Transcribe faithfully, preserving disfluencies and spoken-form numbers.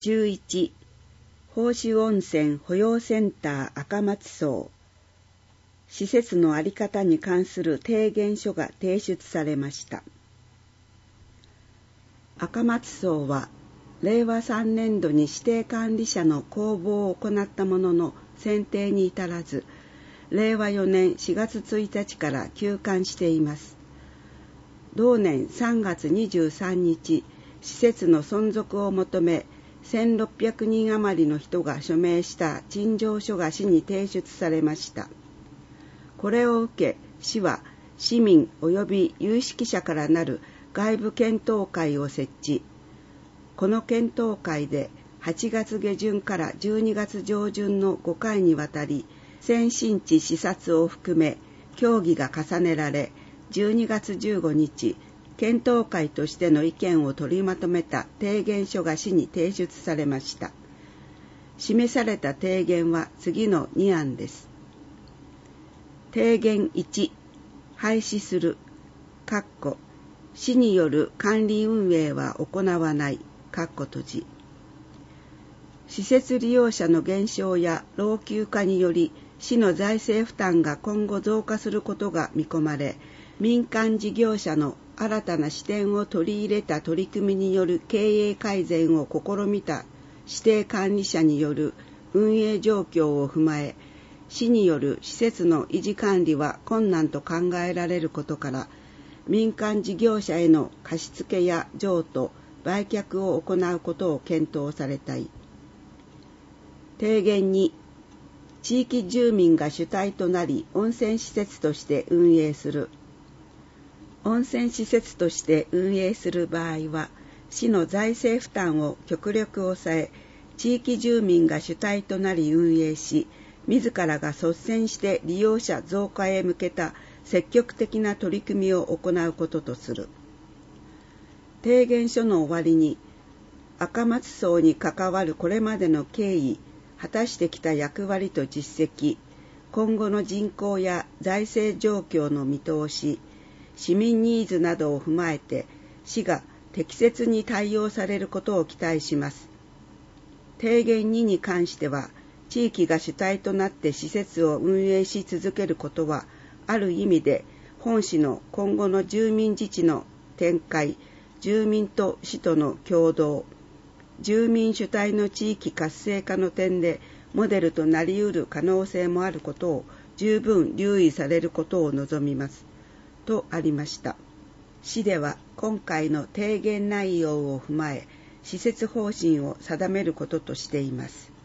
じゅういち、宝珠温泉保養センター赤松荘。施設の在り方に関する提言書が提出されました。赤松荘は、れいわさんねんどに指定管理者の公募を行ったものの選定に至らず、れいわよねんしがつついたちから休館しています。同年さんがつにじゅうさんにち、施設の存続を求め、せんろっぴゃくにん余りの人が署名した陳情書が市に提出されました。これを受け、市は市民及び有識者からなる外部検討会を設置。この検討会ではちがつげじゅんからじゅうにがつじょうじゅんのごかいにわたり、先進地視察を含め協議が重ねられ、じゅうにがつじゅうごにち、検討会としての意見を取りまとめた提言書が市に提出されました。示された提言は次のにあんです。提言いち、廃止する、市による管理運営は行わない、閉じ。施設利用者の減少や老朽化により、市の財政負担が今後増加することが見込まれ、民間事業者の新たな視点を取り入れた取り組みによる経営改善を試みた指定管理者による運営状況を踏まえ、市による施設の維持管理は困難と考えられることから、民間事業者への貸付や譲渡、売却を行うことを検討されたい。提言に、地域住民が主体となり温泉施設として運営する。温泉施設として運営する場合は、市の財政負担を極力抑え、地域住民が主体となり運営し、自らが率先して利用者増加へ向けた積極的な取り組みを行うこととする。提言書の終わりに、赤松荘に関わるこれまでの経緯、果たしてきた役割と実績、今後の人口や財政状況の見通し、市民ニーズなどを踏まえて、市が適切に対応されることを期待します。提言にに関しては、地域が主体となって施設を運営し続けることは、ある意味で本市の今後の住民自治の展開、住民と市との共同、住民主体の地域活性化の点でモデルとなり得る可能性もあることを十分留意されることを望みます。とありました。市では今回の提言内容を踏まえ、施設方針を定めることとしています。